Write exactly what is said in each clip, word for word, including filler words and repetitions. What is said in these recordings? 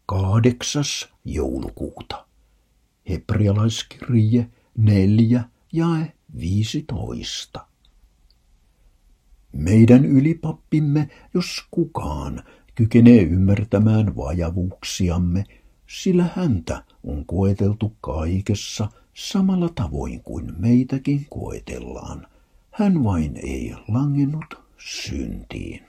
Kahdeksas joulukuuta. Hebrealaiskirje neljä jae viisitoista. Meidän ylipappimme, jos kukaan, kykenee ymmärtämään vajavuuksiamme, sillä häntä on koeteltu kaikessa samalla tavoin kuin meitäkin koetellaan. Hän vain ei langennut syntiin.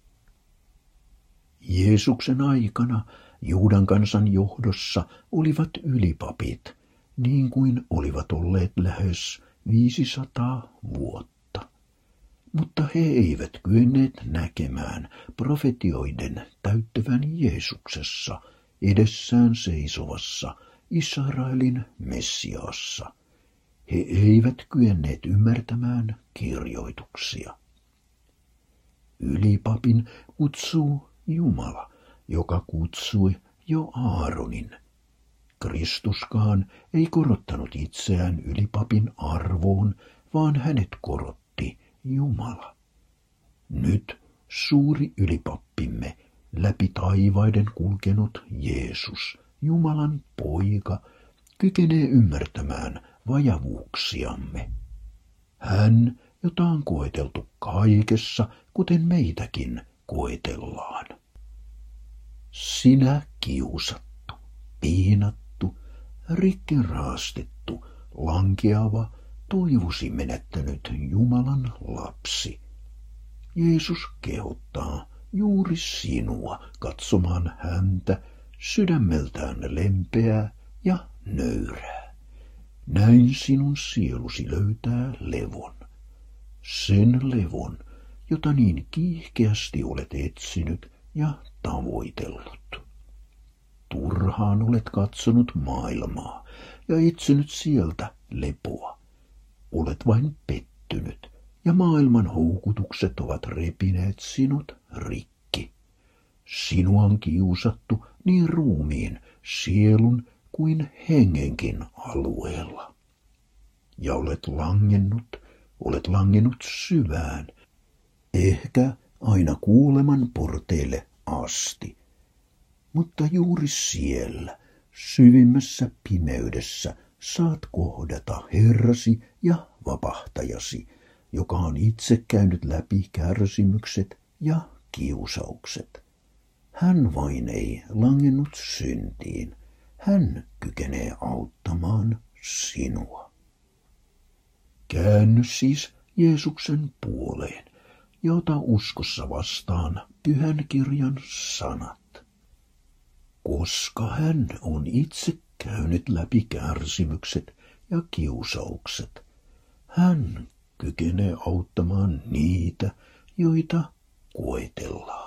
Jeesuksen aikana Juudan kansan johdossa olivat ylipapit, niin kuin olivat olleet lähes viisisataa vuotta. Mutta he eivät kyenneet näkemään profetioiden täyttävän Jeesuksessa, edessään seisovassa Israelin Messiaassa. He eivät kyenneet ymmärtämään kirjoituksia. Ylipapin kutsuu Jumala, joka kutsui jo Aaronin. Kristuskaan ei korottanut itseään ylipapin arvoon, vaan hänet korotti Jumala. Nyt suuri ylipappimme, läpi taivaiden kulkenut Jeesus, Jumalan poika, kykenee ymmärtämään vajavuuksiamme. Hän, jota on koeteltu kaikessa, kuten meitäkin koetellaan. Sinä kiusattu, piinattu, rikkiraastettu, lankeava, toivosi menettänyt Jumalan lapsi. Jeesus kehottaa juuri sinua katsomaan häntä, sydämeltään lempeää ja nöyrää. Näin sinun sielusi löytää levon. Sen levon, jota niin kiihkeästi olet etsinyt ja tavoitellut. Turhaan olet katsonut maailmaa ja etsinyt sieltä lepoa. Olet vain pettynyt ja maailman houkutukset ovat repineet sinut rikki. Sinua on kiusattu niin ruumiin, sielun kuin hengenkin alueella. Ja olet langennut, olet langennut syvään, ehkä aina kuuleman porteille asti. Mutta juuri siellä, syvimmässä pimeydessä, saat kohdata Herrasi ja vapahtajasi, joka on itse käynyt läpi kärsimykset ja kiusaukset. Hän vain ei langennut syntiin. Hän kykenee auttamaan sinua. Käänny siis Jeesuksen puoleen ja ota uskossa vastaan Pyhän kirjan sanat. Koska hän on itse käynyt läpi kärsimykset ja kiusaukset, hän kykenee auttamaan niitä, joita koetellaan.